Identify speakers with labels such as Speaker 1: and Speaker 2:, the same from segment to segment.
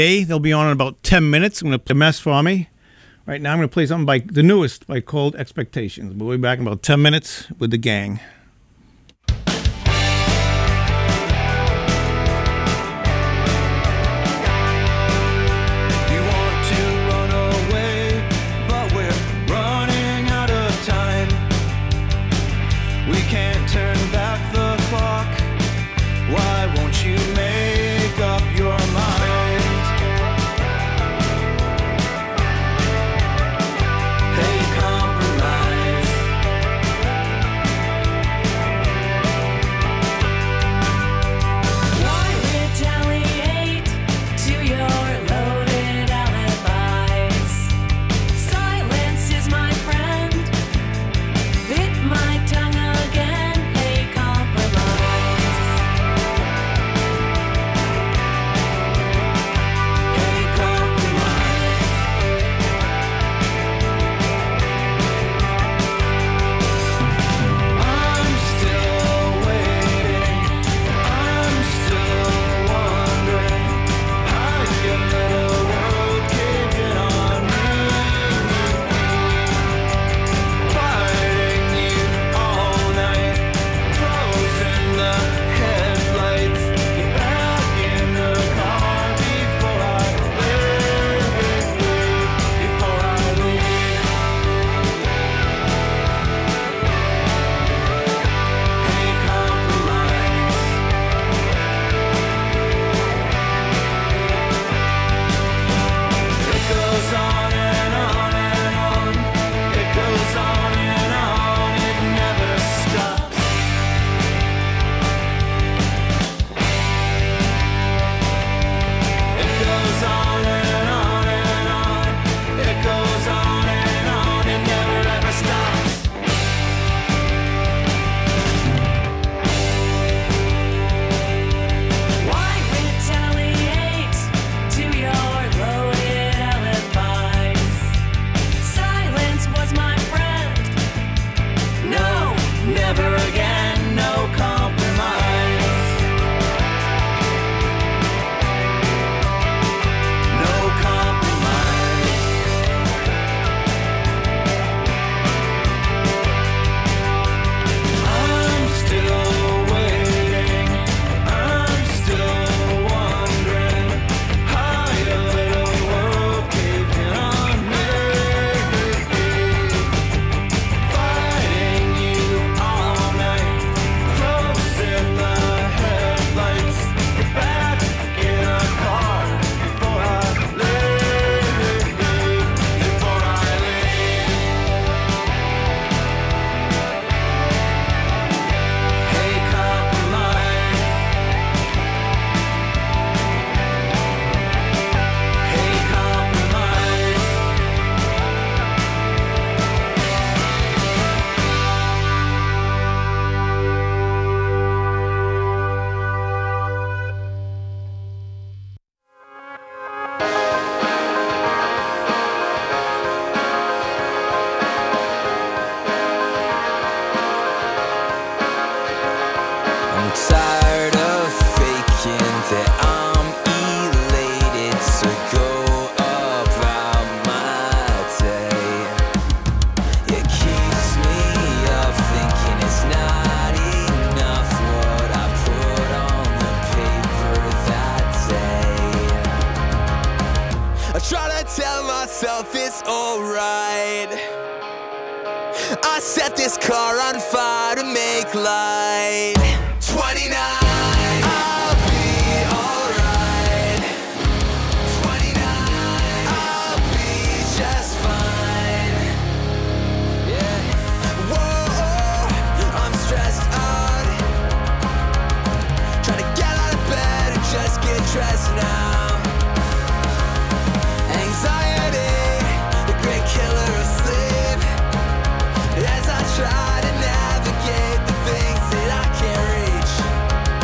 Speaker 1: They'll be on in about 10 minutes. I'm going to play a mess for me. Right now, I'm going to play something by the newest by Cold Expectations. We'll be back in about 10 minutes with the gang.
Speaker 2: myself it's alright. I set this car on fire to make light. 29, I'll be alright. 29, I'll be just fine. Yeah. Whoa, I'm stressed out. Trying to get out of bed and just get dressed now. Anxiety, the great killer of sleep. As I try to navigate the things that I can't reach.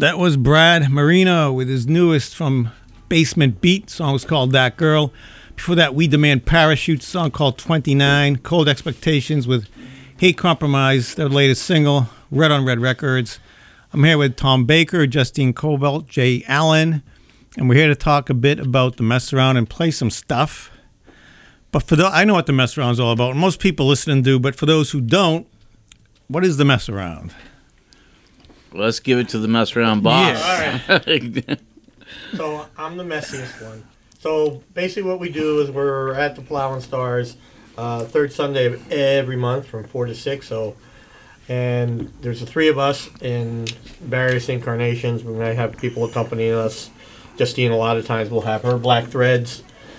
Speaker 1: That was Brad Marino with his newest from Basement Beat. Song was called That Girl. Before that, We Demand Parachute, song called 29. Cold Expectations with Hate Compromise, their latest single, Red on Red Records. I'm here with Tom Baker, Justine Cobalt, Jay Allen, and we're here to talk a bit about the mess around and play some stuff. But I know what the mess around is all about. Most people listening do, but for those who don't, what is the mess around?
Speaker 3: Let's give it to the mess around boss.
Speaker 1: Yeah.
Speaker 4: All right. So I'm the messiest one. So basically what we do is we're at the Plow and Stars third Sunday of every month from 4 to 6. And there's the three of us in various incarnations. We may have people accompanying us. Justine, a lot of times, will have her black threads.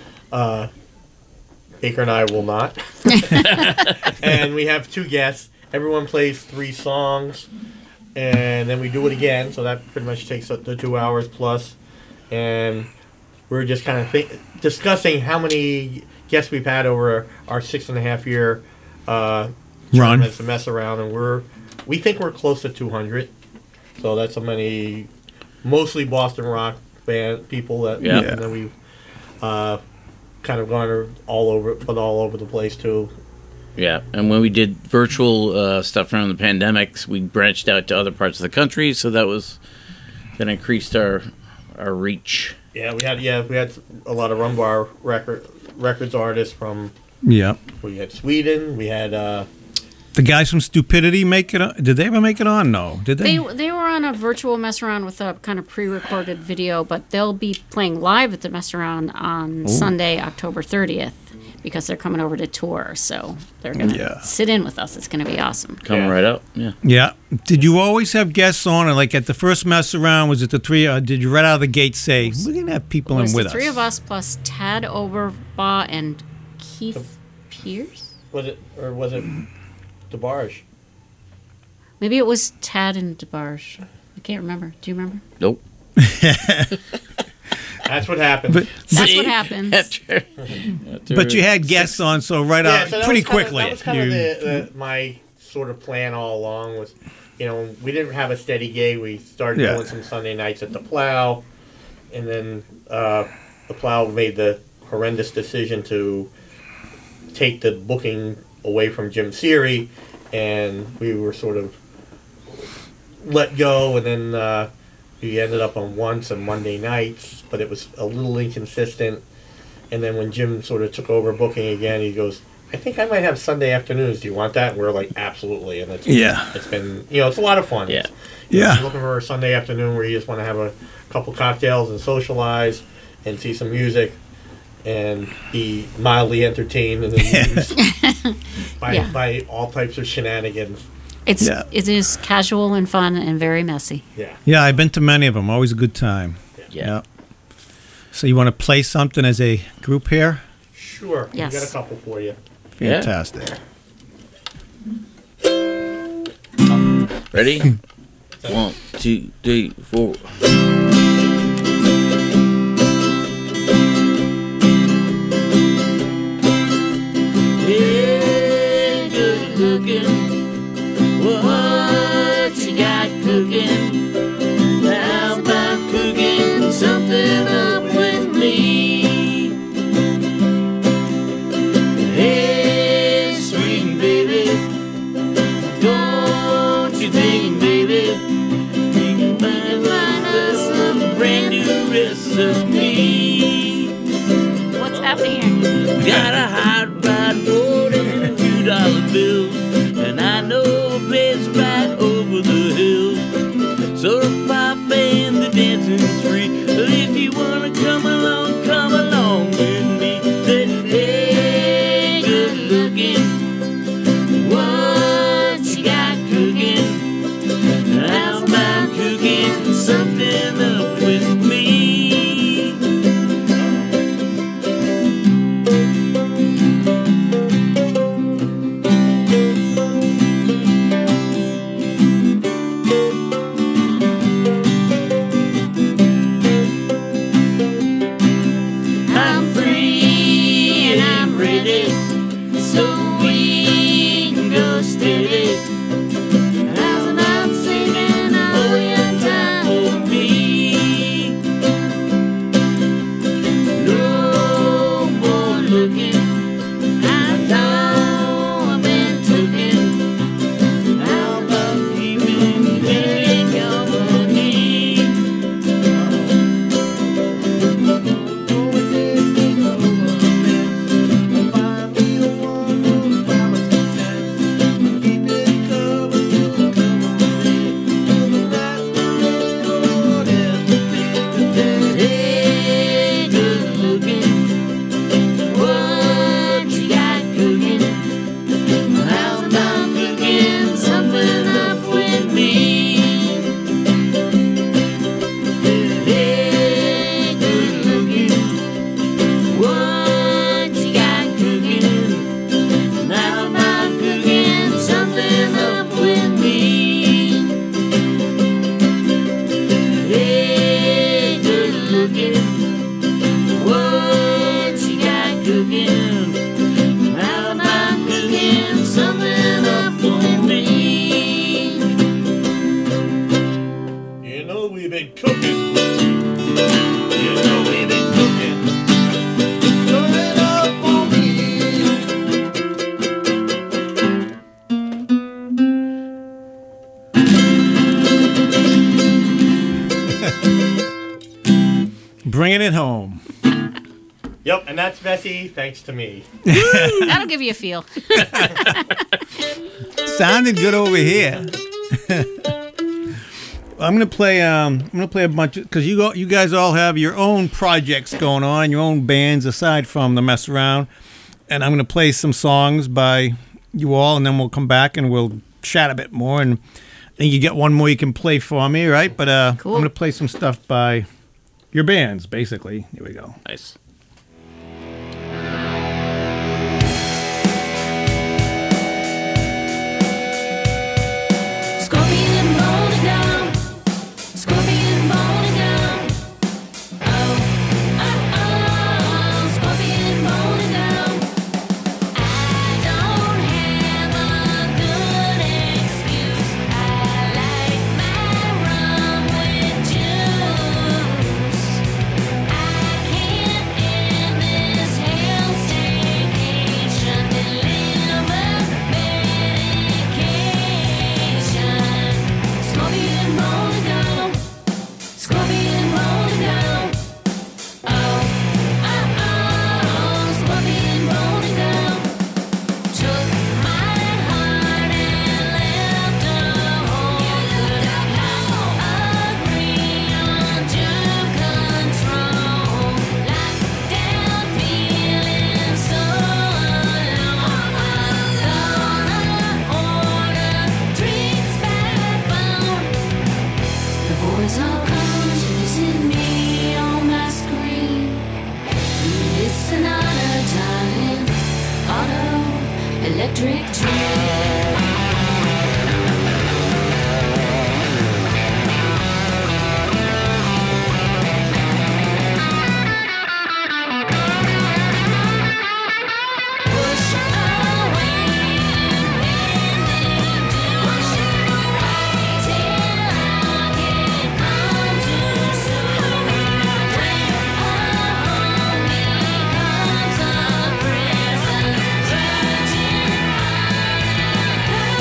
Speaker 4: Baker and I will not. And we have two guests. Everyone plays 3 songs. And then we do it again. So that pretty much takes up the 2 hours plus. And we're just kind of discussing how many guests we've had over our 6.5-year
Speaker 1: Run.
Speaker 4: To mess around, and we think we're close to 200. So that's how many, mostly Boston rock band people that
Speaker 3: Yeah.
Speaker 4: and then we've kind of gone all over the place too.
Speaker 3: Yeah, and when we did virtual stuff around the pandemics, we branched out to other parts of the country, so that increased our reach.
Speaker 4: Yeah, we had a lot of Rumbar records artists from.
Speaker 1: Yeah.
Speaker 4: We had Sweden. We had.
Speaker 1: The guys from Stupidity make it on? Did they ever make it on? No. Did they?
Speaker 5: They were on a virtual mess around with a kind of pre-recorded video, but they'll be playing live at the mess around on Sunday, October 30th, because they're coming over to tour. So they're going to sit in with us. It's going to be awesome.
Speaker 3: Coming right up, yeah.
Speaker 1: Yeah. Did you always have guests on? Or like at the first mess around, was it the three? Did you right out of the gate say, we're going to have people
Speaker 5: It
Speaker 1: in
Speaker 5: was
Speaker 1: with
Speaker 5: the
Speaker 1: us?
Speaker 5: three of us plus Tad Overbaugh and Keith Pierce?
Speaker 4: Was it DeBarge?
Speaker 5: Maybe it was Tad and DeBarge. I can't remember. Do you remember?
Speaker 3: Nope.
Speaker 4: That's what happened.
Speaker 5: That's what happens.
Speaker 1: But you had guests on, so right out
Speaker 4: so that
Speaker 1: pretty
Speaker 4: was kinda-
Speaker 1: quickly.
Speaker 4: That was kind of my sort of plan all along. Was we didn't have a steady gig. We started doing some Sunday nights at the Plow, and then the Plow made the horrendous decision to take the booking away from Jim Seary, and we were sort of let go, and then we ended up on once on Monday nights, but it was a little inconsistent. And then when Jim sort of took over booking again, he goes, I think I might have Sunday afternoons. Do you want that? And we're like, absolutely. And it's been, it's a lot of fun.
Speaker 3: Yeah.
Speaker 4: You're looking for a Sunday afternoon where you just want to have a couple cocktails and socialize and see some music and be mildly entertained and amused by all types of shenanigans.
Speaker 5: It is casual and fun and very messy.
Speaker 4: Yeah.
Speaker 1: Yeah, I've been to many of them. Always a good time.
Speaker 3: Yeah.
Speaker 1: So you want to play something as a group here?
Speaker 4: Sure.
Speaker 5: Yes.
Speaker 4: We got a couple for you.
Speaker 1: Fantastic.
Speaker 3: Ready? 1, 2, 3, 4. Hey, good looking. What you got cooking? How about cooking something up with me? Hey, sweet baby, don't you think, baby, you might find us a brand new recipe?
Speaker 5: What's happening here?
Speaker 3: Got a hot rod rolling in a $2 bill, and I know a place right over the hill. So the pop and the dancing's free. If you wanna come along with me. Hey, good looking, what you got cooking? How about cooking something up with me? looking. I know I've been taken. How about keeping me company? Hey, good looking. What you got cooking? How about cooking something up with me? Hey, good looking. What you got cooking? How about cooking something up with me? Hey, good looking. What you got cooking? How about cooking something up with me?
Speaker 4: You know we've been cooking. You know we've been cooking. Stir it up for me.
Speaker 1: Bringing it home.
Speaker 4: Yep, and that's messy thanks to me.
Speaker 5: That'll give you a feel.
Speaker 1: Sounded good over here. I'm gonna play. I'm gonna play a bunch because you guys all have your own projects going on, your own bands aside from the mess around, and I'm gonna play some songs by you all, and then we'll come back and we'll chat a bit more. And I think you get one more you can play for me, right? But
Speaker 5: Cool.
Speaker 1: I'm gonna play some stuff by your bands, basically. Here we go.
Speaker 3: Nice. Scorpion bowling down. Scorpion bowling down. Oh, oh, oh. Scorpion bowling down. I don't have a good excuse. I like my rum with juice. I can't end this hell staycation. Deliver medication. Scorpion rolling down. Scorpion rolling down. Oh, oh, oh. Scorpion rolling down. Took my heart and left a hole. Couldn't agree on control. Locked down, feeling so alone. Gonna order drinks by phone. The boys all come to visit me on my screen. It's an honor, darling. Auto electric train. Push away anything to push away till I can come too soon. When home becomes a prison, virgin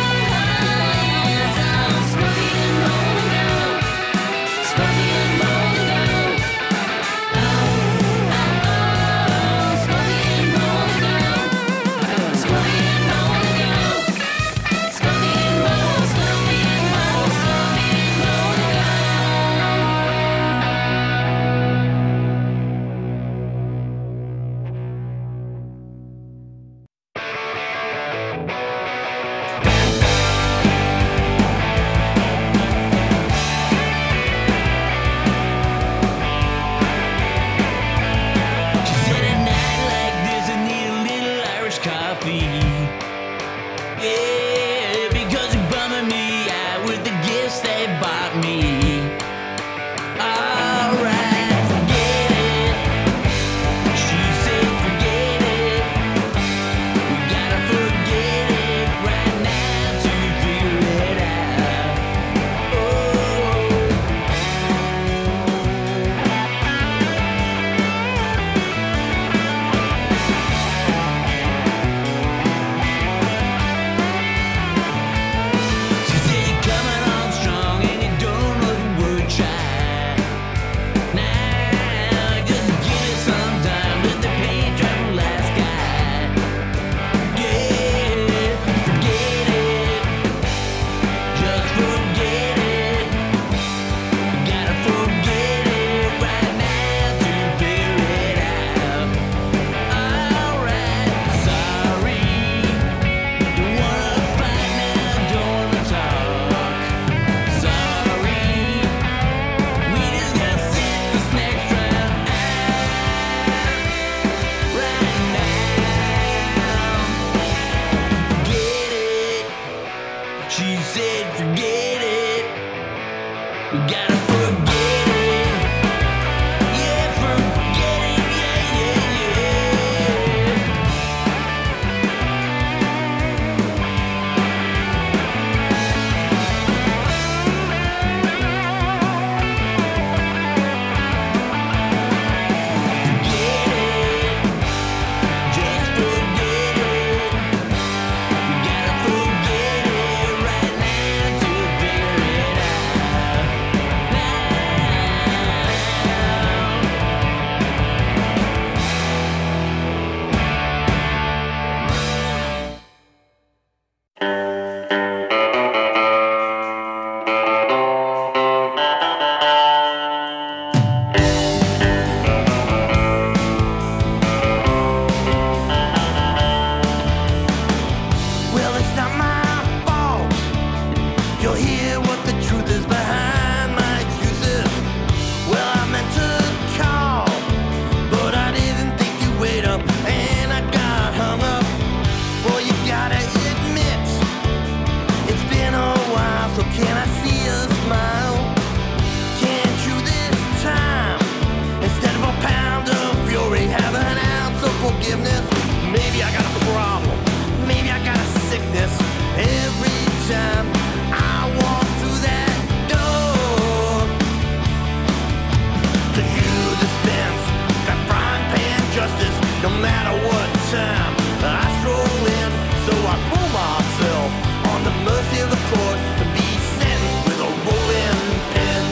Speaker 2: matter what time I stroll in. So I throw myself on the mercy of the court to be sentenced with a rolling pin.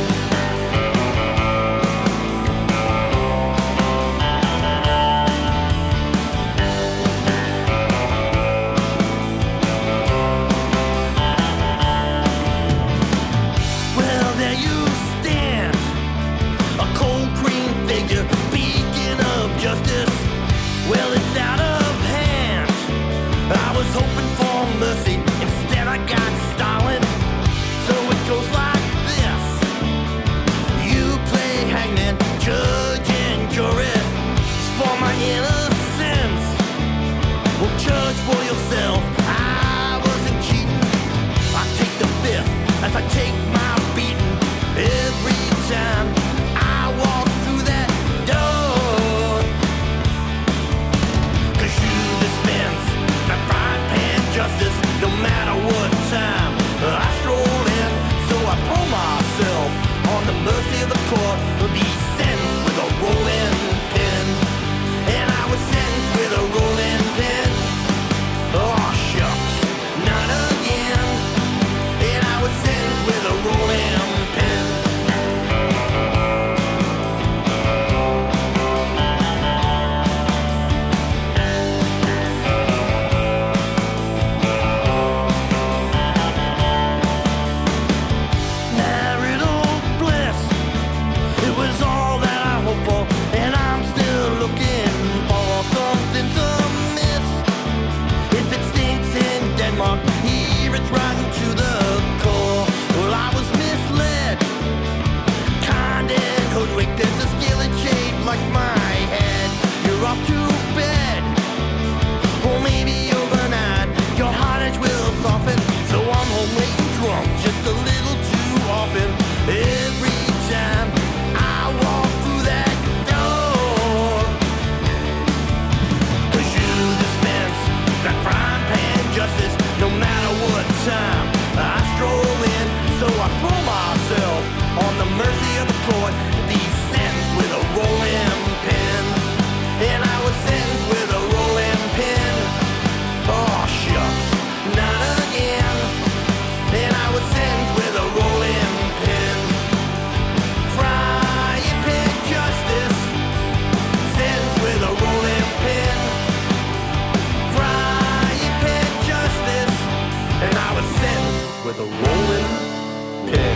Speaker 2: Well, there you stand, a cold cream figure, beacon of justice. Well, it's out of hand. I was hoping for mercy, instead I got Stalin. So it goes like this: you play hangman, judge and jury. For my innocence, well, judge for yourself. I wasn't cheating. I take the fifth as I take my beating every time I walk through that door. 'Cause you dispense that frying pan justice no matter what time I stroll in. So I throw myself on the mercy of the court to be sentenced with a rolling pin. And I was sentenced with a rolling pin. Oh shucks, not again. And I was sentenced with a rolling pin. Marital bliss, it was all that I hoped for, and I'm still looking for something's amiss. If it stinks in Denmark, here it's rotten to the core. Well, I was misled, kind and hoodwinked. There's a skillet shaped like my head. You're off to bed, or maybe overnight your heart edge will soften. So I'm home late and drunk, just a little too often. Every time I walk through that door. 'Cause you dispense that frying pan justice no matter what time I stroll in. So I throw myself on the mercy of the court to be sentenced with a rolling pin. And I was sentenced with a rolling pin. Oh shucks, not again. And I was sentenced with a rolling pin. Frying pan justice, sentenced with a rolling pin. Frying pan justice, and I was sentenced with a rolling pin.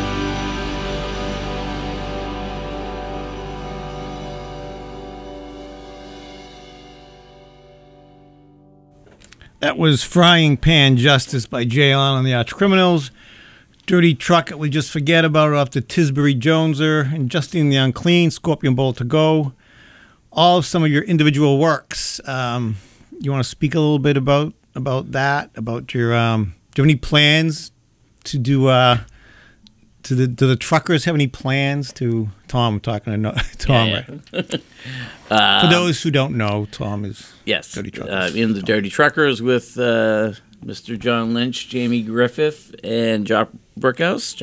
Speaker 1: That was Frying Pan Justice by Jay Allen and the Arch Criminals. Dirty Truck, We Just Forget About, off the Tisbury Joneser, and Justine the Unclean, Scorpion Bowl to Go. All of some of your individual works. You want to speak a little bit about that? About your, do you have any plans to do? Do the truckers have any plans to? Tom, I'm talking to Tom.
Speaker 3: Yeah.
Speaker 1: Right? For those who don't know, Tom is
Speaker 3: Yes,
Speaker 1: Dirty Truckers.
Speaker 3: in the Dirty Truckers with Mr. John Lynch, Jamie Griffith, and John Brookhouse.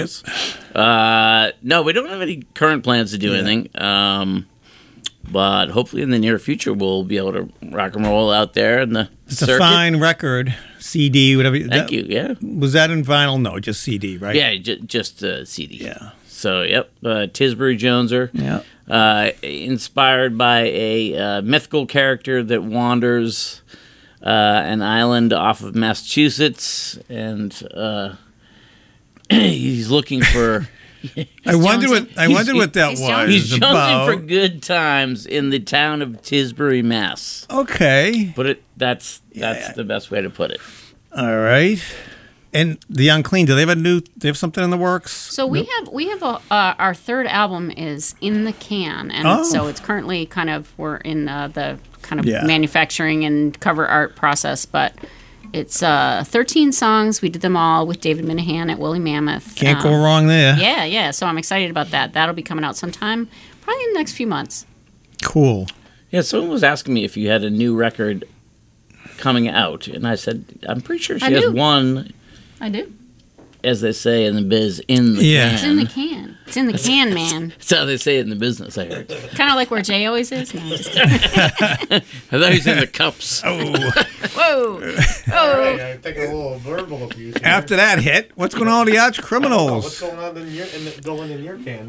Speaker 3: No, we don't have any current plans to do anything. But hopefully in the near future we'll be able to rock and roll out there in the
Speaker 1: It's
Speaker 3: circuit.
Speaker 1: a fine record, CD, whatever.
Speaker 3: Thank you. Yeah.
Speaker 1: Was that in vinyl? No, just CD, right?
Speaker 3: Yeah, just CD.
Speaker 1: Yeah.
Speaker 3: So, yep, Tisbury Joneser.
Speaker 1: Yeah.
Speaker 3: Inspired by a mythical character that wanders an island off of Massachusetts, and he's looking for.
Speaker 1: I wondered what that
Speaker 5: he's
Speaker 1: was
Speaker 3: He's
Speaker 1: about.
Speaker 3: jonesing for good times in the town of Tisbury, Mass.
Speaker 1: Okay.
Speaker 3: That's the best way to put it.
Speaker 1: All right. And the Unclean, do they have something in the works?
Speaker 5: So we have our third album is in the can, and so it's currently we're in the kind of manufacturing and cover art process, but it's 13 songs. We did them all with David Minahan at Woolly Mammoth.
Speaker 1: Can't go wrong there.
Speaker 5: Yeah. So I'm excited about that. That'll be coming out sometime, probably in the next few months.
Speaker 1: Cool.
Speaker 3: Yeah, someone was asking me if you had a new record coming out, and I said, I'm pretty sure she has one.
Speaker 5: I do.
Speaker 3: as they say in the biz, in the
Speaker 1: Yeah.
Speaker 3: can.
Speaker 5: It's in the can. It's in the can, man.
Speaker 3: That's how they say it in the business, I heard.
Speaker 5: Kind of like where Jay always is. No, just kidding.
Speaker 3: I thought he was in the cups.
Speaker 5: Whoa.
Speaker 4: All
Speaker 5: Whoa.
Speaker 4: right, I think a little verbal abuse. Here.
Speaker 1: After that hit, what's going on with the arch
Speaker 4: What's
Speaker 1: criminals?
Speaker 4: going on going in your can?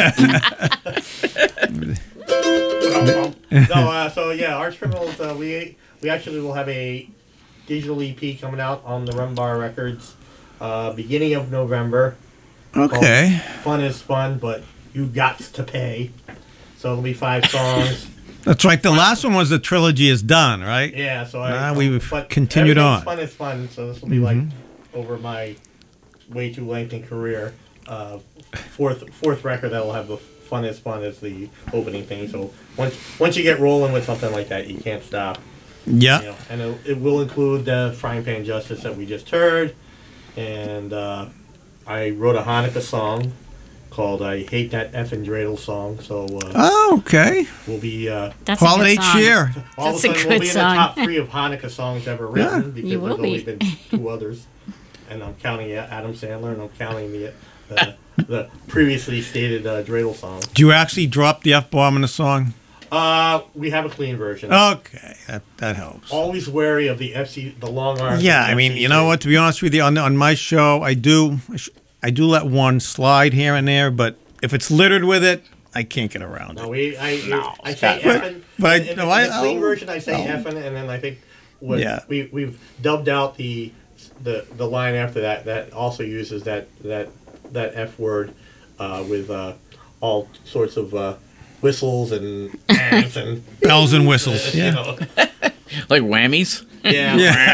Speaker 4: No, so yeah, Arch Criminals. We actually will have a digital EP coming out on the Rum Bar Records beginning of November.
Speaker 1: Okay.
Speaker 4: Fun is fun, but you got to pay. So it'll be 5 songs.
Speaker 1: That's right. The last one was the trilogy is done, right?
Speaker 4: Yeah, so
Speaker 1: we've
Speaker 4: but
Speaker 1: continued on.
Speaker 4: Fun is fun. So this will be like over my way too lengthy career. Fourth record that will have the fun is fun as the opening thing. So once you get rolling with something like that, you can't stop.
Speaker 1: Yeah.
Speaker 4: You know, and it will include the Frying Pan Justice that we just heard, and I wrote a Hanukkah song called "I Hate That Effing Dreidel Song." So
Speaker 1: Oh, okay.
Speaker 4: we'll be
Speaker 5: That's
Speaker 1: Holiday
Speaker 5: a good song.
Speaker 1: cheer.
Speaker 4: all
Speaker 5: That's
Speaker 4: of
Speaker 5: a
Speaker 4: a sudden
Speaker 5: good
Speaker 4: we'll be
Speaker 5: song.
Speaker 4: in the top 3 of Hanukkah songs ever written
Speaker 1: Yeah.
Speaker 4: because
Speaker 5: You will
Speaker 4: there's only
Speaker 5: be.
Speaker 4: been 2 others, and I'm counting Adam Sandler and I'm counting the previously stated Dreidel song.
Speaker 1: Do you actually drop the F-bomb in the song?
Speaker 4: We have a clean version.
Speaker 1: Okay, that helps.
Speaker 4: Always wary of the the long arms.
Speaker 1: Yeah,
Speaker 4: of the
Speaker 1: I mean,
Speaker 4: FCC.
Speaker 1: you know what? To be honest with you, on my show, I do let one slide here and there, but if it's littered with it, I can't get around
Speaker 4: No,
Speaker 1: it.
Speaker 4: I say effing.
Speaker 1: but I-
Speaker 4: in
Speaker 1: no,
Speaker 4: the
Speaker 1: I-
Speaker 4: clean
Speaker 1: I'll-
Speaker 4: version, I say effing, and then I think
Speaker 1: Yeah.
Speaker 4: we've dubbed out the line after that also uses that F word with all sorts of whistles and ands and
Speaker 1: Bells and whistles.
Speaker 4: you
Speaker 1: Yeah.
Speaker 4: know.
Speaker 3: Like whammies?
Speaker 4: Yeah.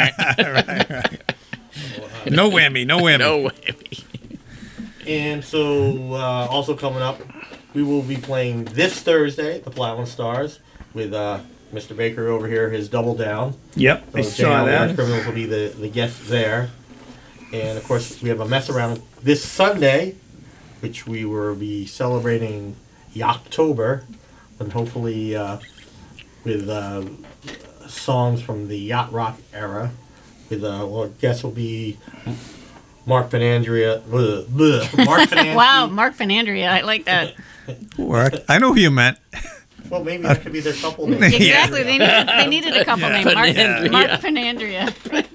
Speaker 1: No whammy. No whammy.
Speaker 3: No whammy.
Speaker 4: And so also coming up, we will be playing this Thursday, the Platinum Stars, with Mr. Baker over here, his Double Down.
Speaker 1: Yep, I
Speaker 4: So
Speaker 1: saw
Speaker 4: JL
Speaker 1: that.
Speaker 4: Criminals will be the guests there. And of course, we have a mess around this Sunday, which we will be celebrating Yachttober, and hopefully with songs from the yacht rock era. With well, guests will be Mark Finandria. Mark Finandria.
Speaker 5: Wow, Mark Finandria. I like that.
Speaker 1: Work. I know who you meant.
Speaker 4: Well, maybe that could be their couple name.
Speaker 5: Exactly. They needed a couple names. Mark
Speaker 3: Finandria.
Speaker 5: Finandria.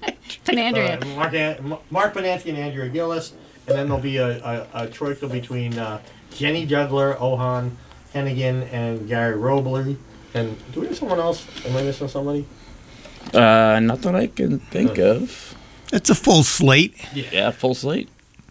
Speaker 5: Finandria.
Speaker 4: Mark Banansky and Andrea Gillis, and then there'll be a troika between Jenny Juggler, Ohan Hennigan, and Gary Robley. And do we have someone else? Am I missing somebody?
Speaker 3: Not that I can think of.
Speaker 1: It's a full slate.
Speaker 3: Yeah, full slate.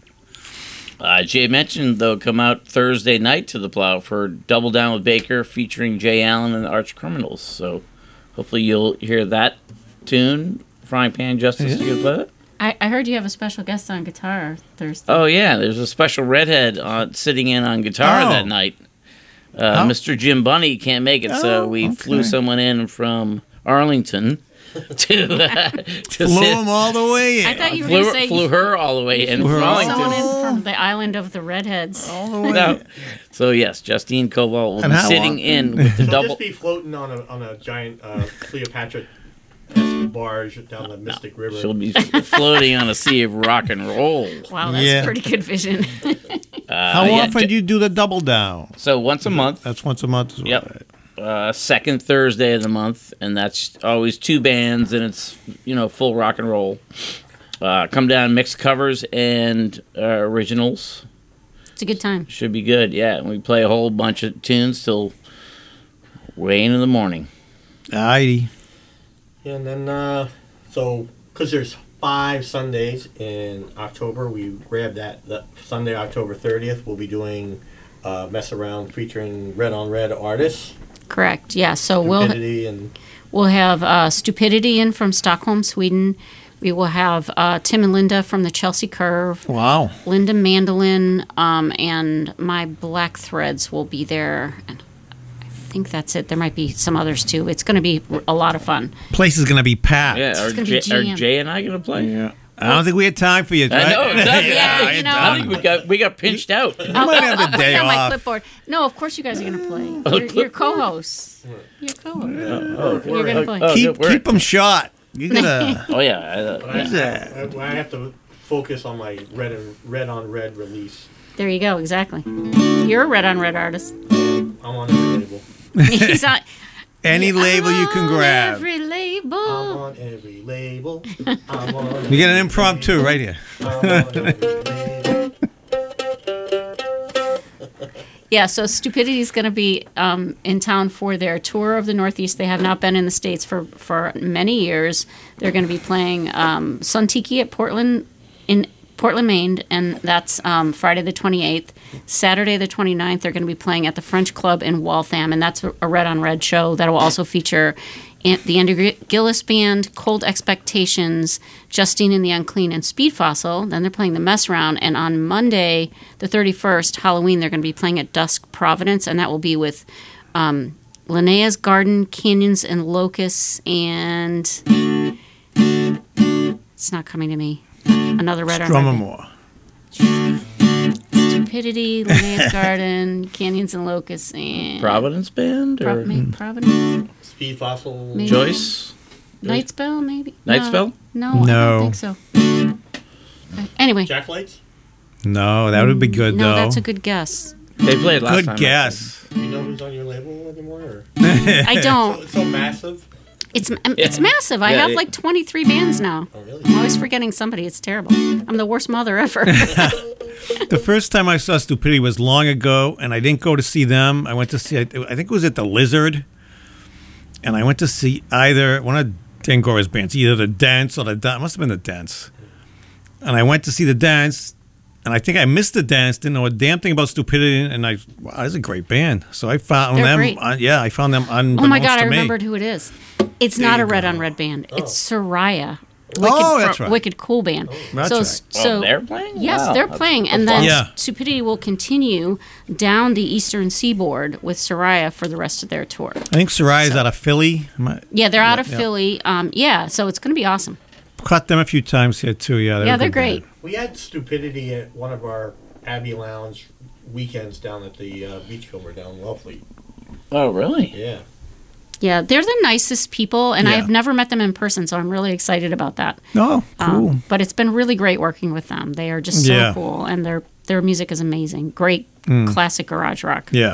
Speaker 3: Jay mentioned, though, come out Thursday night to the Plow for Double Down with Baker featuring Jay Allen and the Arch Criminals. So hopefully you'll hear that tune, Frying Pan Justice. You gonna play that?
Speaker 5: I heard you have a special guest on guitar Thursday.
Speaker 3: Oh, yeah. There's a special redhead sitting in on guitar
Speaker 1: Oh.
Speaker 3: that night. Mr. Jim Bunny can't make it, so we flew someone in from Arlington to
Speaker 1: Flew
Speaker 3: sit.
Speaker 1: them all the way in.
Speaker 5: I thought you were going to say
Speaker 3: Flew her all the way in from
Speaker 1: her all
Speaker 3: Arlington.
Speaker 5: someone in from the island of the redheads.
Speaker 1: all the way
Speaker 3: No. So yes, Justine Koval will
Speaker 1: And
Speaker 3: be
Speaker 1: how
Speaker 3: sitting
Speaker 1: long?
Speaker 3: in with the
Speaker 4: She'll
Speaker 3: double.
Speaker 4: just be floating on a giant Cleopatra barge down the Mystic River.
Speaker 3: She'll be floating on a sea of rock and roll.
Speaker 5: Wow, that's
Speaker 1: Yeah.
Speaker 5: a pretty good vision.
Speaker 1: How
Speaker 3: yeah,
Speaker 1: often do you do the double down?
Speaker 3: So once a month.
Speaker 1: That's once a month as well.
Speaker 3: Yep. Second Thursday of the month, and that's always 2 bands, and it's full rock and roll. Come down, mix covers and originals.
Speaker 5: It's a good time.
Speaker 3: Should be good. Yeah, and we play a whole bunch of tunes till way into the morning.
Speaker 1: Alrighty.
Speaker 4: And then, so, because there's 5 Sundays in October, we grabbed that Sunday, October 30th, we'll be doing Mess Around featuring Red on Red artists.
Speaker 5: Correct. Yeah. So
Speaker 4: Stupidity and
Speaker 5: we'll have Stupidity in from Stockholm, Sweden. We will have Tim and Linda from the Chelsea Curve.
Speaker 1: Wow.
Speaker 5: Linda Mandolin and my Black Threads will be there. And I think that's it. There might be some others too. It's going to be a lot of fun.
Speaker 1: Place is going to be packed.
Speaker 3: Yeah, are
Speaker 5: gonna be
Speaker 3: Jay,
Speaker 5: jam.
Speaker 3: and I going to play?
Speaker 1: Yeah. I don't think we had time for you.
Speaker 3: I know.
Speaker 1: Right?
Speaker 3: Exactly.
Speaker 5: Yeah, you know.
Speaker 3: I think we got pinched out.
Speaker 1: You might have the day
Speaker 5: on my
Speaker 1: off.
Speaker 5: clipboard. No, of course you guys are going to play. You're co-hosts. You're co-hosts. You're going to play.
Speaker 3: Oh,
Speaker 1: Keep them short. You gotta.
Speaker 3: Oh yeah.
Speaker 4: I have to focus on my red on red release.
Speaker 5: There you go. Exactly. You're a red on red artist.
Speaker 4: I'm on every label.
Speaker 5: He's on
Speaker 1: Any label you can
Speaker 5: on
Speaker 1: grab.
Speaker 5: Every
Speaker 4: I'm
Speaker 5: label.
Speaker 4: on every label. I'm on
Speaker 1: You get an impromptu right here.
Speaker 4: I'm on every label.
Speaker 5: Yeah, so Stupidity is going to be in town for their tour of the Northeast. They have not been in the States for many years. They're going to be playing Sun Tiki at Portland, Maine, and that's Friday the 28th. Saturday the 29th, they're going to be playing at the French Club in Waltham, and that's a Red on Red show that will also feature the Andy Gillis Band, Cold Expectations, Justine and the Unclean, and Speed Fossil. Then they're playing the Mess Around, and on Monday the 31st, Halloween, they're going to be playing at Dusk Providence, and that will be with Linnea's Garden, Canyons and Locusts, and it's not coming to me. Another Red on Red.
Speaker 1: Drummermore.
Speaker 5: Stupidity, Linnea's Garden, Canyons and Locusts, and
Speaker 3: Providence Band or
Speaker 5: Providence,
Speaker 4: Speed Fossil.
Speaker 5: Maybe.
Speaker 3: Joyce?
Speaker 5: Nightspell, maybe.
Speaker 3: Nightspell?
Speaker 5: No, I
Speaker 1: No.
Speaker 5: don't think so. Anyway,
Speaker 4: Jack Lights.
Speaker 1: No, that would be good
Speaker 5: no,
Speaker 1: though.
Speaker 5: that's a good guess.
Speaker 3: They played last time.
Speaker 1: Good guess.
Speaker 4: Do you know who's on your label anymore? Or?
Speaker 5: I don't.
Speaker 4: It's so massive.
Speaker 5: It's massive. I
Speaker 3: Yeah,
Speaker 5: have
Speaker 3: it-
Speaker 5: like 23 bands now.
Speaker 4: Oh, really?
Speaker 5: I'm always forgetting somebody. It's terrible. I'm the worst mother ever.
Speaker 1: The first time I saw Stupidity was long ago, and I didn't go to see them. I went to see, I think it was at the Lizard, and I went to see either one of Dangora's bands, either the Dance or it must have been the Dance. And I went to see the Dance, and I think I missed the Dance, didn't know a damn thing about Stupidity, and wow, that's a great band. So I found
Speaker 5: They're
Speaker 1: them.
Speaker 5: great.
Speaker 1: I found them unbeknownst
Speaker 5: Oh my God, I
Speaker 1: to me.
Speaker 5: remembered who it is. It's not
Speaker 1: you
Speaker 5: a Red
Speaker 1: go.
Speaker 5: on Red band. It's Soraya.
Speaker 1: That's right.
Speaker 5: Wicked Cool Band.
Speaker 1: That's
Speaker 5: so,
Speaker 1: right.
Speaker 5: so
Speaker 3: they're playing?
Speaker 5: Yes,
Speaker 3: Wow,
Speaker 5: they're
Speaker 3: that's-
Speaker 5: playing,
Speaker 3: that's
Speaker 5: and then
Speaker 1: Yeah.
Speaker 5: Stupidity will continue down the Eastern Seaboard with Soraya for the rest of their tour.
Speaker 1: I think Soraya's out of Philly.
Speaker 5: Yeah, they're out of
Speaker 1: yeah.
Speaker 5: Philly. So it's going to be awesome.
Speaker 1: Caught them a few times here too. Yeah,
Speaker 5: Yeah,
Speaker 1: a
Speaker 5: they're
Speaker 1: good
Speaker 5: great.
Speaker 1: band.
Speaker 4: We had Stupidity at one of our Abbey Lounge weekends down at the Beachcomber down in Wellfleet.
Speaker 3: Oh, really?
Speaker 4: Yeah.
Speaker 5: Yeah, they're the nicest people, and
Speaker 1: Yeah.
Speaker 5: I've never met them in person, so I'm really excited about that.
Speaker 1: Oh, cool.
Speaker 5: But it's been really great working with them. They are just so
Speaker 1: Yeah.
Speaker 5: cool, and their music is amazing. Great classic garage rock.
Speaker 1: Yeah.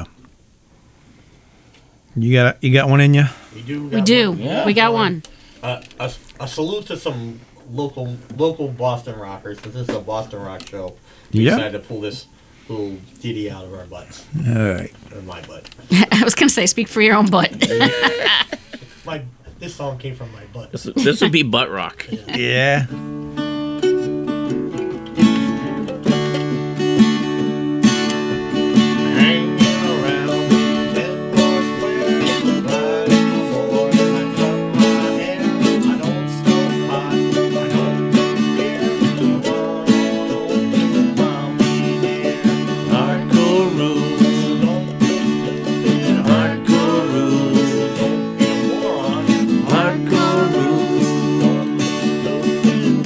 Speaker 1: You got one in you?
Speaker 4: We do.
Speaker 5: We do.
Speaker 3: Yeah.
Speaker 5: We got one.
Speaker 4: A salute to some local Boston rockers. Since this is a Boston rock show, we
Speaker 1: Yeah.
Speaker 4: decided to pull this little ditty out of our butts,
Speaker 1: All right.
Speaker 4: or my butt.
Speaker 5: I was going to say, speak for your own butt.
Speaker 4: This song came from my butt.
Speaker 3: This would be butt rock.
Speaker 1: Yeah.
Speaker 4: Hanging around Bedford Square, riding a board, I cut my hair. I don't smoke pot, I don't drink beer. I want around me there.
Speaker 3: Hardcore rules.
Speaker 4: Don't be stupid,
Speaker 3: Hardcore rules.
Speaker 4: don't be a moron.
Speaker 3: Hardcore rules.
Speaker 4: Don't be stupid,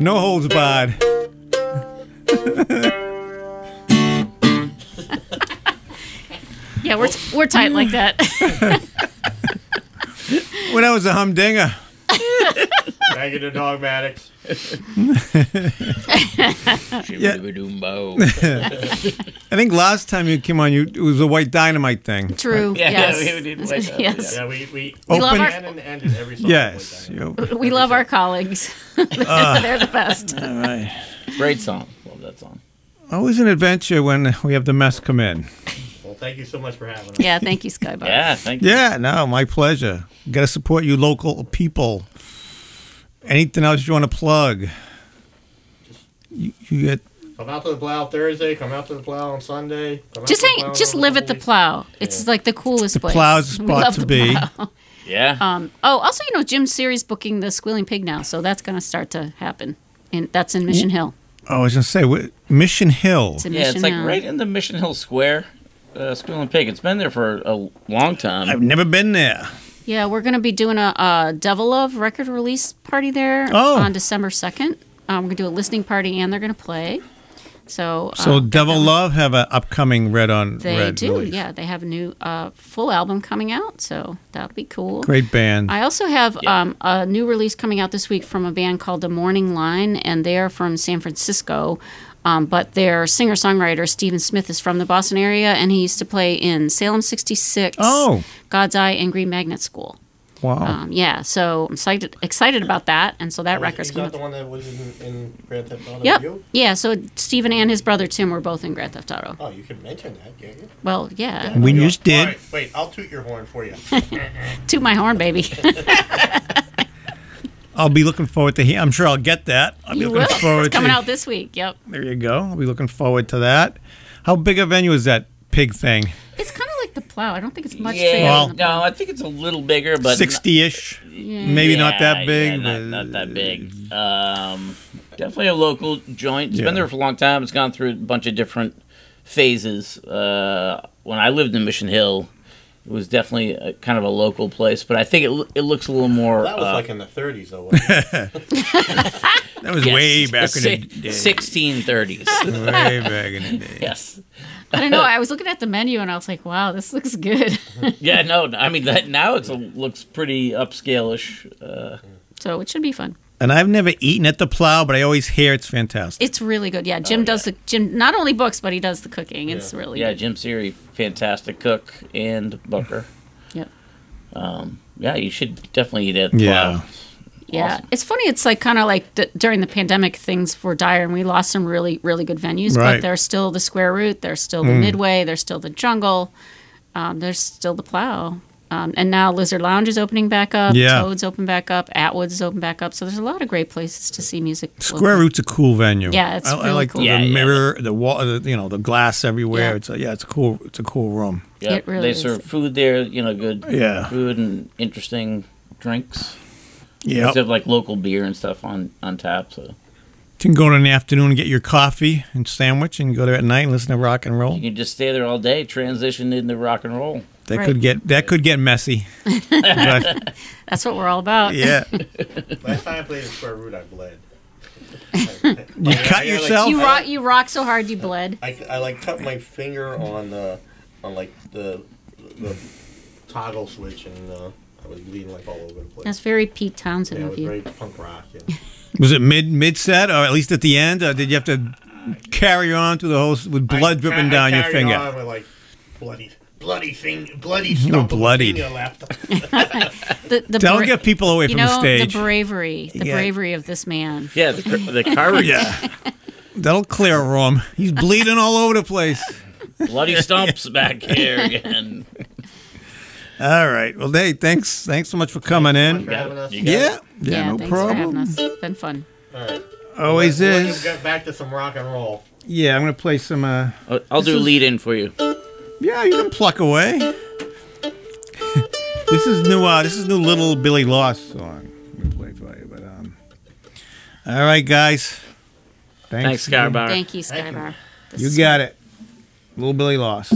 Speaker 1: No holds barred.
Speaker 5: Yeah, we're tight like that.
Speaker 1: When I was a humdinger.
Speaker 4: Negative dogmatics.
Speaker 1: I think last time you came on, it was a White Dynamite thing.
Speaker 5: True.
Speaker 3: Yeah,
Speaker 5: yes.
Speaker 3: we did like that.
Speaker 5: Yes.
Speaker 4: Yeah, we
Speaker 5: love our-
Speaker 4: began and ended every song.
Speaker 1: Yes.
Speaker 4: with that.
Speaker 5: We love our colleagues. They're the best.
Speaker 1: All right.
Speaker 3: Great song. Love that song.
Speaker 1: Always an adventure when we have the mess come in.
Speaker 4: Well, thank you so much for having us.
Speaker 5: Yeah, thank you, Skybar.
Speaker 3: Yeah, thank you.
Speaker 1: Yeah, no, my pleasure. Got to support you local people. Anything else you want to plug? You get
Speaker 4: Come out to the plow Thursday. Come out to the plow on Sunday. Come out
Speaker 5: Just
Speaker 4: to the
Speaker 5: hang,
Speaker 4: plow
Speaker 5: just
Speaker 4: in a
Speaker 5: live
Speaker 4: couple
Speaker 5: at the
Speaker 4: weeks.
Speaker 5: plow. It's like the coolest place.
Speaker 1: plow's the
Speaker 5: We
Speaker 1: spot
Speaker 5: love
Speaker 1: to
Speaker 5: the
Speaker 1: be.
Speaker 5: plow.
Speaker 3: Yeah.
Speaker 5: Also, Jim Seary's booking the Squealing Pig now, so that's going to start to happen. And that's in Mission Hill.
Speaker 1: I was gonna say Mission Hill.
Speaker 5: It's in
Speaker 3: Yeah,
Speaker 5: Mission
Speaker 3: it's like
Speaker 5: Hill.
Speaker 3: right in the Mission Hill Square, Squealing Pig. It's been there for a long time.
Speaker 1: I've never been there.
Speaker 5: Yeah, we're going to be doing a Devil Love record release party there
Speaker 1: Oh.
Speaker 5: on December 2nd. We're going to do a listening party, and they're going to play. So
Speaker 1: Devil Love have an upcoming Red on
Speaker 5: they
Speaker 1: Red
Speaker 5: do.
Speaker 1: release.
Speaker 5: Yeah, they have a new full album coming out, so that'll be cool.
Speaker 1: Great band.
Speaker 5: I also have a new release coming out this week from a band called The Morning Line, and they are from San Francisco. But their singer-songwriter, Stephen Smith, is from the Boston area, and he used to play in Salem 66,
Speaker 1: Oh.
Speaker 5: God's Eye, and Green Magnet School.
Speaker 1: Wow.
Speaker 5: Yeah, so I'm excited about that, and so that record's
Speaker 4: Is that
Speaker 5: coming.
Speaker 4: the one that was in Grand Theft Auto?
Speaker 5: Yep.
Speaker 4: You?
Speaker 5: Yeah, so Stephen and his brother Tim were both in Grand Theft Auto.
Speaker 4: Oh, you could mention that, can't you?
Speaker 5: Well, yeah.
Speaker 1: We just did.
Speaker 4: All right, wait, I'll toot your horn for you.
Speaker 5: Toot my horn, baby.
Speaker 1: I'll be looking forward to. I'm sure I'll get that. I'll be
Speaker 5: You
Speaker 1: looking
Speaker 5: will.
Speaker 1: forward
Speaker 5: It's coming
Speaker 1: to.
Speaker 5: out this week. Yep.
Speaker 1: There you go. I'll be looking forward to that. How big a venue is that pig thing?
Speaker 5: It's kind of like the Plow. I don't think it's much
Speaker 3: Yeah,
Speaker 5: bigger.
Speaker 1: Well-
Speaker 5: than the
Speaker 3: no, I think it's a little bigger, but
Speaker 1: 60-ish. Maybe not that big.
Speaker 3: Yeah,
Speaker 1: but
Speaker 3: not that big. Definitely a local joint. It's
Speaker 1: Yeah.
Speaker 3: been there for a long time. It's gone through a bunch of different phases. When I lived in Mission Hill, it was definitely kind of a local place, but I think it looks a little more.
Speaker 4: That was like in the 30s, though. Wasn't it?
Speaker 1: That was way back in the day.
Speaker 3: 1630s.
Speaker 1: Way back in the day.
Speaker 3: Yes.
Speaker 5: I don't know. I was looking at the menu and I was like, wow, this looks good.
Speaker 3: Yeah, no, I mean, that now it looks pretty upscale-ish.
Speaker 5: So it should be fun.
Speaker 1: And I've never eaten at the Plow, but I always hear it's fantastic.
Speaker 5: It's really good. Yeah, Jim does the Jim not only books, but he does the cooking. It's really
Speaker 3: Yeah,
Speaker 5: good.
Speaker 3: Jim Seary, fantastic cook and booker.
Speaker 5: Yep.
Speaker 3: Yeah, you should definitely eat it.
Speaker 1: Yeah.
Speaker 5: Yeah,
Speaker 3: Awesome.
Speaker 5: it's funny. It's like kind of like during the pandemic, things were dire, and we lost some really, really good venues.
Speaker 1: Right.
Speaker 5: But there's still the Square Root, there's still the Midway, there's still the Jungle, there's still the Plow, and now Lizard Lounge is opening back up.
Speaker 1: Yeah.
Speaker 5: Toad's open back up. Atwood's is open back up. So there's a lot of great places to see music.
Speaker 1: Square Root's a cool venue.
Speaker 5: Yeah, it's
Speaker 1: I
Speaker 5: really
Speaker 1: like
Speaker 5: cool.
Speaker 1: the
Speaker 3: Yeah, yeah.
Speaker 1: mirror, the wall, the glass everywhere.
Speaker 5: Yeah.
Speaker 1: It's a cool room.
Speaker 3: Yeah,
Speaker 5: It really
Speaker 3: they
Speaker 5: is.
Speaker 3: serve food there, good
Speaker 1: Yeah.
Speaker 3: food and interesting drinks.
Speaker 1: Yeah.
Speaker 3: They have like local beer and stuff on tap. So
Speaker 1: You can go in the afternoon and get your coffee and sandwich, and go there at night and listen to rock and roll.
Speaker 3: you can just stay there all day, transition into rock and roll.
Speaker 1: That
Speaker 5: Right.
Speaker 1: could get messy. But,
Speaker 5: That's what we're all about.
Speaker 1: yeah.
Speaker 4: Last time I played at Square Root, I bled.
Speaker 1: You cut yourself?
Speaker 5: You rock so hard you bled.
Speaker 4: I like cut my finger on the toggle switch, and I was bleeding like all over the place.
Speaker 5: That's very Pete Townsend
Speaker 4: Yeah, it
Speaker 5: of
Speaker 4: was
Speaker 5: you.
Speaker 4: very punk rock. Yeah.
Speaker 1: Was it mid set, or at least at the end? Or did you have to carry on through the whole with blood dripping down your
Speaker 4: carried
Speaker 1: finger?
Speaker 4: on with, like, bloody stump of a
Speaker 1: bloodied.
Speaker 4: finger left.
Speaker 5: The
Speaker 1: Don't get people away from the stage.
Speaker 5: the bravery
Speaker 1: Yeah.
Speaker 5: bravery of this man.
Speaker 3: Yeah, the courage.
Speaker 1: Yeah. That'll clear a room. He's bleeding all over the place.
Speaker 3: Bloody stumps back here again.
Speaker 1: All right. Well, hey, thanks so much for coming in.
Speaker 4: For having us.
Speaker 3: You got
Speaker 1: Yeah.
Speaker 3: it.
Speaker 1: Yeah, no
Speaker 5: thanks for having
Speaker 1: problem.
Speaker 5: us. Been fun.
Speaker 4: All right.
Speaker 1: Always
Speaker 4: Let's
Speaker 1: is.
Speaker 4: get back to some rock and roll.
Speaker 1: Yeah, I'm gonna play some.
Speaker 3: I'll do a lead in for you.
Speaker 1: Yeah, you can pluck away. This is new. This is new Little Billy Lost song. I'm gonna play for you, but All right, guys.
Speaker 3: Thanks, Scarbar.
Speaker 5: Thank you,
Speaker 4: Thank you.
Speaker 5: Skybar. This
Speaker 1: You
Speaker 5: is
Speaker 1: got it. Little Billy Lost.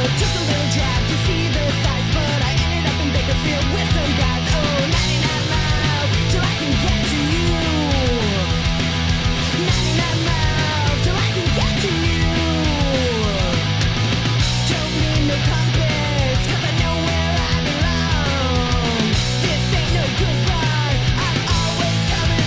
Speaker 6: Took a little drive to see the sights, but I ended up in Bakersfield with some guys. Oh, 99 miles till I can get to you. 99 miles till I can get to you. Don't need no compass, 'cause I know where I belong. This ain't no goodbye, I'm always coming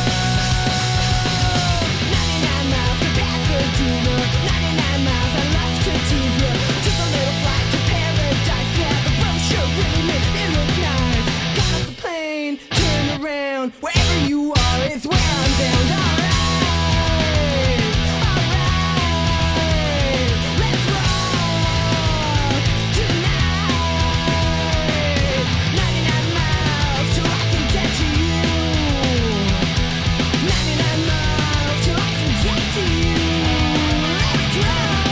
Speaker 6: home. 99 miles to Pasadena, 99 miles I love to tease you. Took a little flight to paradise, yeah, the brochure really made it look nice. Got off the plane, turned around, wherever you are is where I'm bound. Alright, let's rock tonight. 99 miles till I can get to you. 99 miles till I can get to you. Let's go.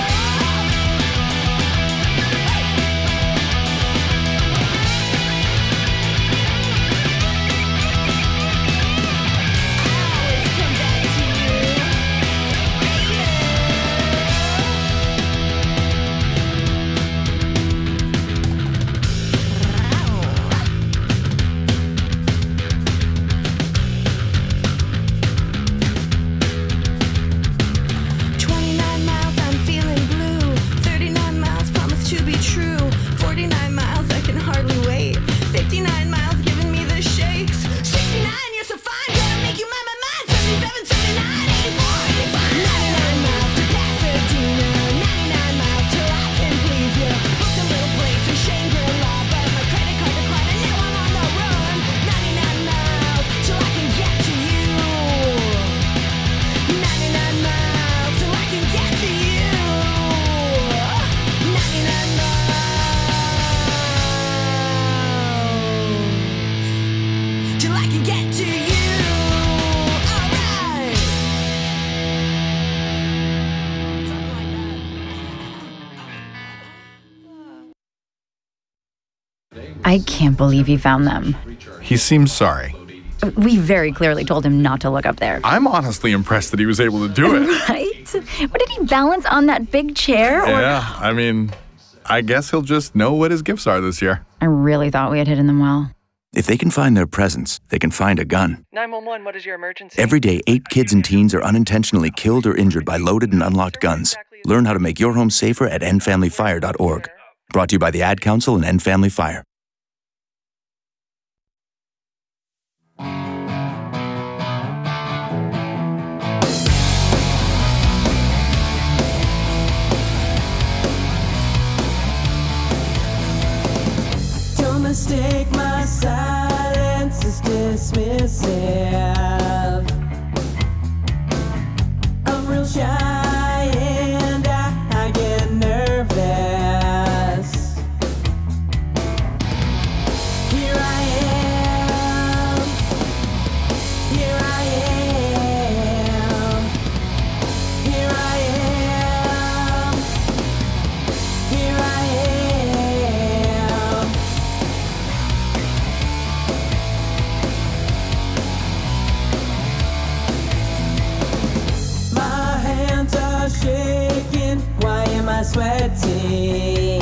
Speaker 6: Always come back to you, baby. 29 miles, I'm feeling blue. 39 miles, promise to be true. 49 miles, I can hardly wait. 59 miles, giving me the shakes. 69, you're so fine, gonna make you mine, my mind. 77, 79, 84, 85. 99 miles to Pasadena. 99 miles till I can please you. Booked a little place in Shangri-La, but my credit card declined, and now I'm on the run. 99 miles till I can get to you. 99 miles till I can get to you. 99 miles till I can get to you. Alright. Something like that.
Speaker 7: I can't believe he found them.
Speaker 8: He seems sorry.
Speaker 7: We very clearly told him not to look up there.
Speaker 8: I'm honestly impressed that he was able to do it.
Speaker 7: Right? What did he balance on that big chair? Or...
Speaker 8: Yeah, I mean, I guess he'll just know what his gifts are this year.
Speaker 7: I really thought we had hidden them well.
Speaker 9: If they can find their presents, they can find a gun.
Speaker 10: 911, what is your emergency?
Speaker 9: Every day, 8 kids and teens are unintentionally killed or injured by loaded and unlocked guns. Learn how to make your home safer at endfamilyfire.org. Brought to you by the Ad Council and End Family Fire.
Speaker 6: Don't mistake my silence as dismissive. I'm real shy and I get nervous. Here I am. Here I am. Here I am. Here I am. My hands are shaking. Why am I sweating?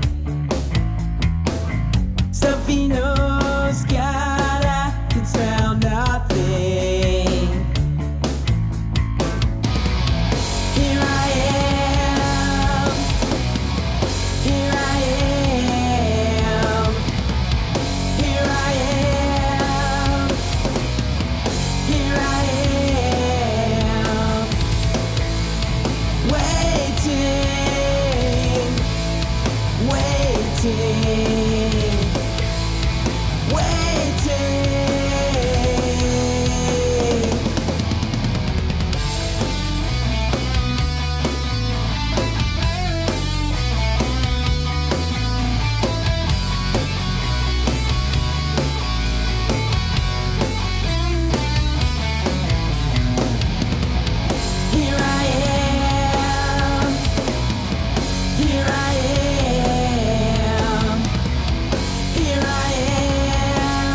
Speaker 6: Stuffy nose, God, I can smell nothing. Here I am. Here I am. Here I am. Here I am. Waiting, waiting, waiting. Here I am. Here I am. Here I am.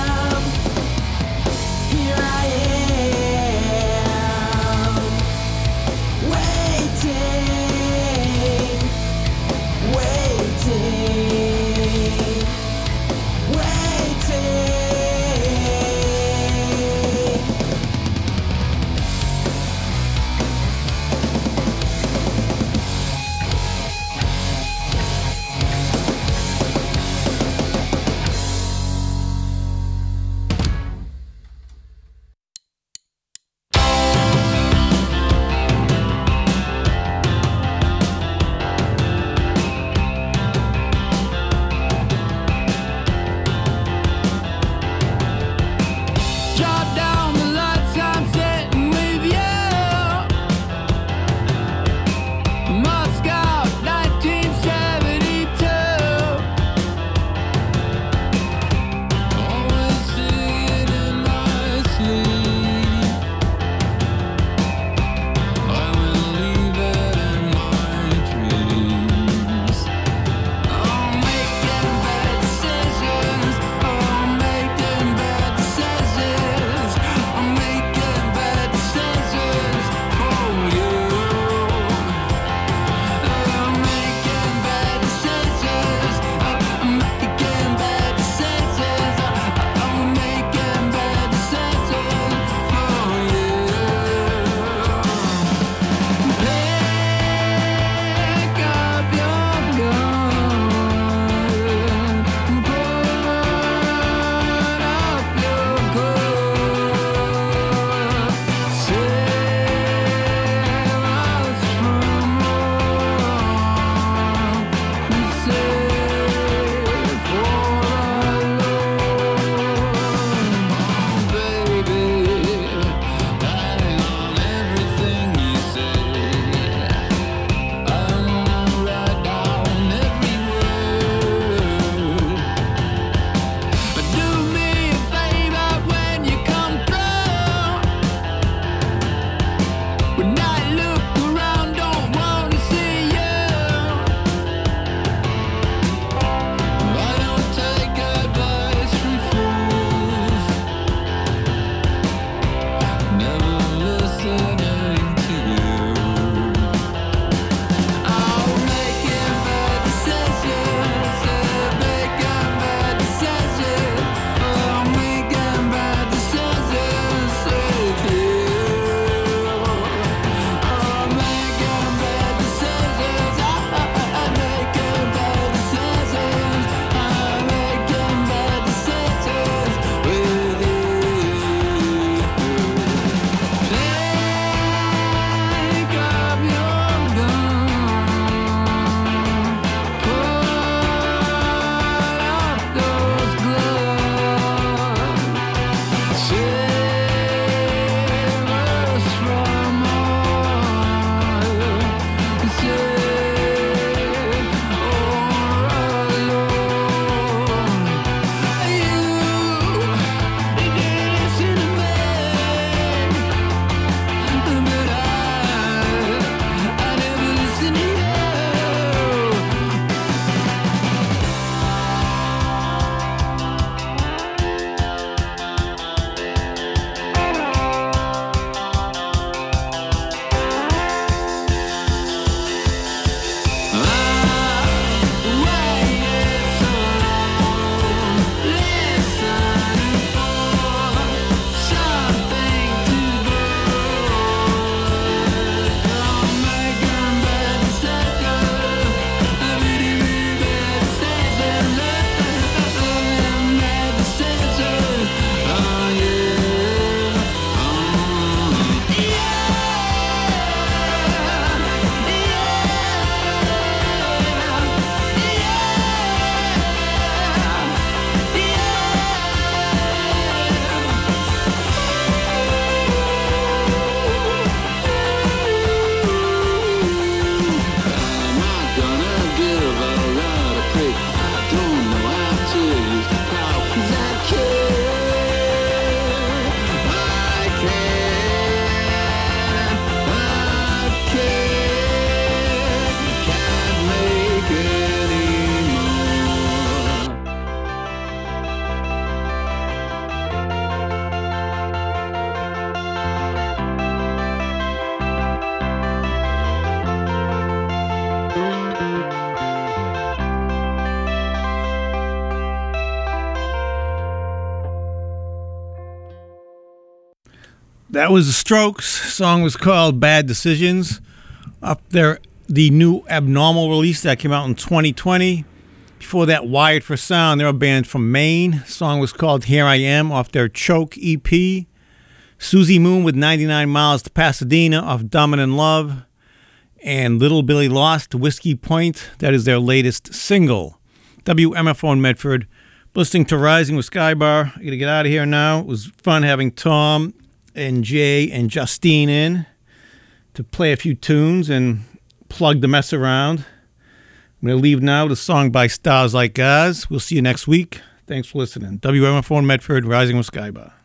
Speaker 1: That was the Strokes. Song was called Bad Decisions. Up there, the new Abnormal release that came out in 2020. Before that, Wired for Sound. They're a band from Maine. Song was called Here I Am off their Choke EP. Susie Moon with 99 Miles to Pasadena off Dominant Love. And Little Billy Lost, Whiskey Point. That is their latest single. WMFO in Medford. Listening to Rising with Skybar. I got to get out of here now. It was fun having Tom and Jay and Justine in to play a few tunes and plug the mess around. I'm going to leave now with a song by Stars Like Ours. We'll see you next week. Thanks for listening. WMFO in Medford, Rising with Skybar.